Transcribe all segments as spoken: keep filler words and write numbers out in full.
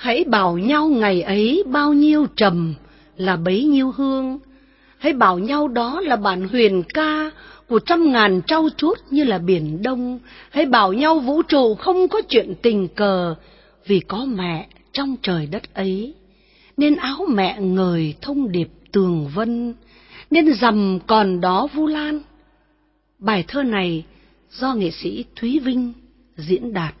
Hãy bảo nhau ngày ấy bao nhiêu trầm là bấy nhiêu hương. Hãy bảo nhau đó là bản huyền ca của trăm ngàn trau chuốt như là biển đông. Hãy bảo nhau vũ trụ không có chuyện tình cờ, vì có mẹ trong trời đất ấy. Nên áo mẹ ngời thông điệp tường vân, nên rằm còn đó Vu Lan. Bài thơ này do nghệ sĩ Thúy Vinh diễn đạt.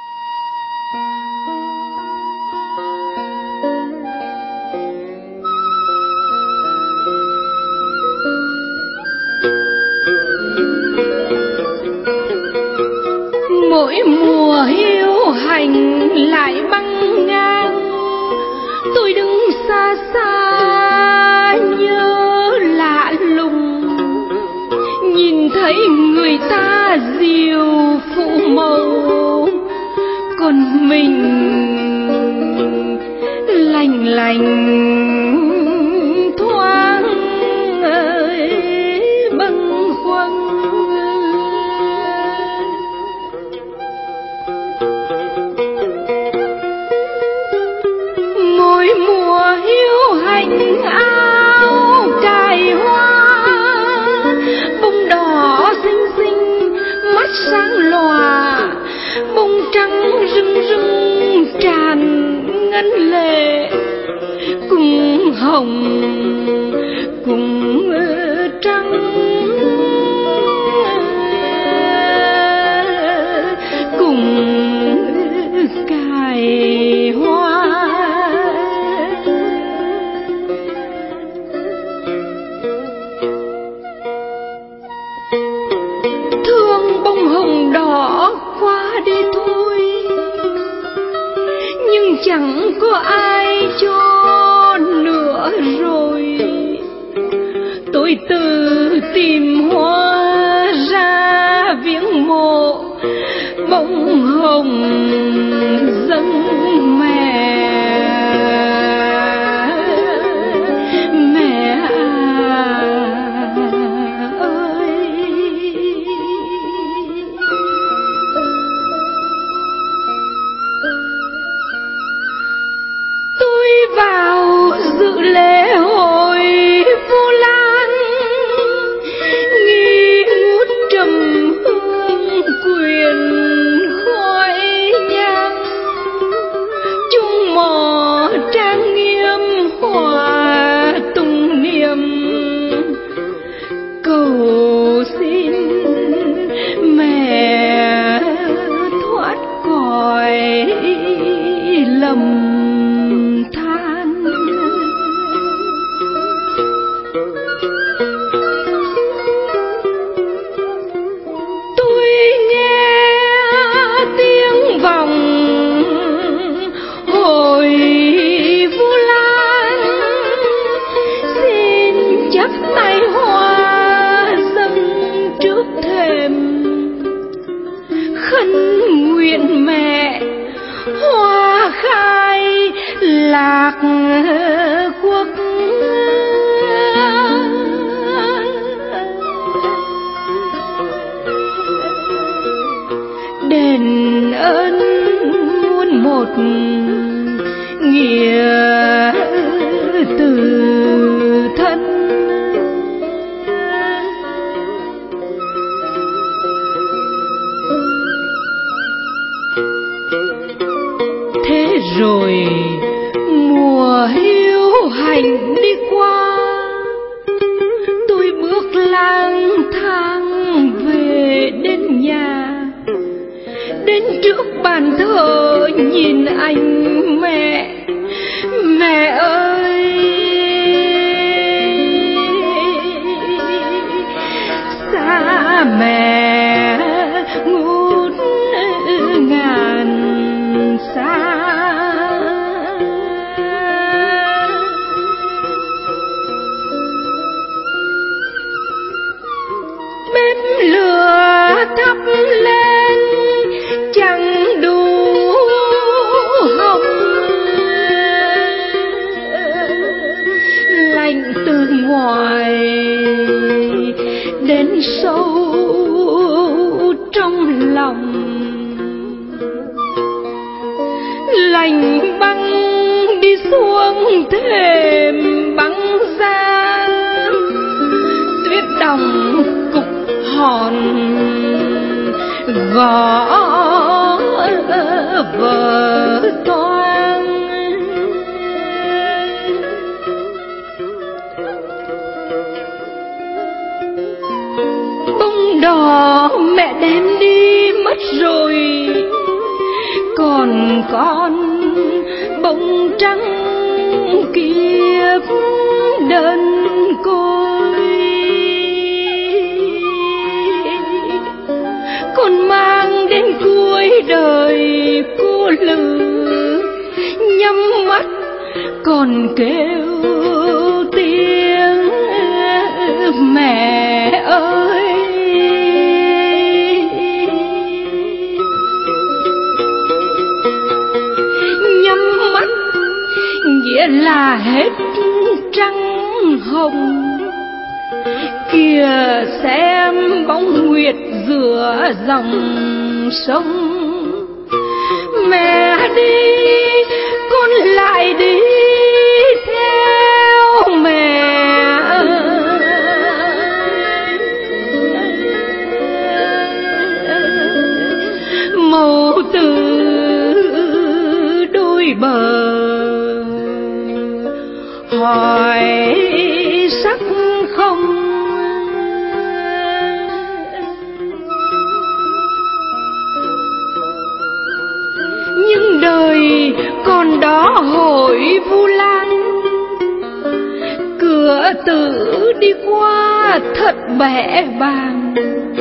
Mỗi mùa hiu hành lại băng ngang, tôi đứng xa xa nhớ lạ lùng, nhìn thấy người ta diều phụ màu, còn mình lành lành thoáng bâng khuâng. Mỗi mùa hiu hành áo cài hoa, bông đỏ xinh xinh mắt sáng lòa, bông trắng rưng rưng tràn ngân lệ, cùng hồng cùng trắng cùng cài hoa. Thương bông hồng đỏ qua đi thôi, nhưng chẳng có ai cho nữa rồi. Tôi tự tìm hoa ra viếng mộ, bông hồng dâng mẹ. Mẹ ơi, tôi vào dự lễ hội Vu Lan, nghi ngút trầm hương quyền khói nhang, chung mò trang nghiêm hòa tùng niệm, cầu xin mẹ thoát cõi lầm than. Tôi nghe tiếng vọng hồi Vu Lan, xin chắp tay hoa dâng trước thềm, khấn nguyện mẹ hoa khai lạc quốc. Đền ơn muôn một nghĩa từ thân, thế rồi mùa hiu hành đi qua, tôi bước lang thang về đến nhà. Đến trước bàn thờ nhìn anh mẹ, mẹ ơi, xa mẹ ngút ngàn xa. Bếp lửa thắp lên chẳng đủ xuống thềm băng giá, tuyết đồng cục hòn gõ vỡ toang. Bông đỏ mẹ đem đi mất rồi, còn con bông trắng kiếp đơn côi. Con mang đến cuối đời cô lử, nhắm mắt còn kêu tiếng mẹ ơi. Nhắm mắt nghĩa là hết trăng hồng, kìa xem bóng nguyệt giữa dòng sông. Mẹ đi con lại đi theo mẹ, màu từ đôi bờ hỏi sắc không. Nhưng đời còn đó hội Vu Lan, cửa tử đi qua thật bẽ bàng.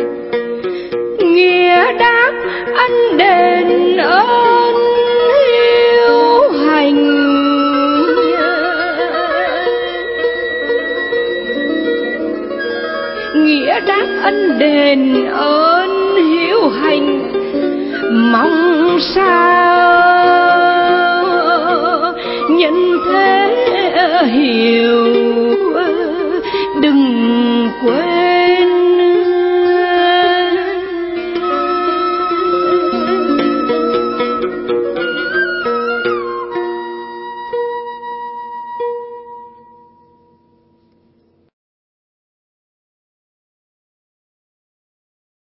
Nghĩa đáp ân đền ơn hiếu hành, nghĩa đáp ân đền ơn hiếu hành. Mong sao nhân thế hiểu đừng quên.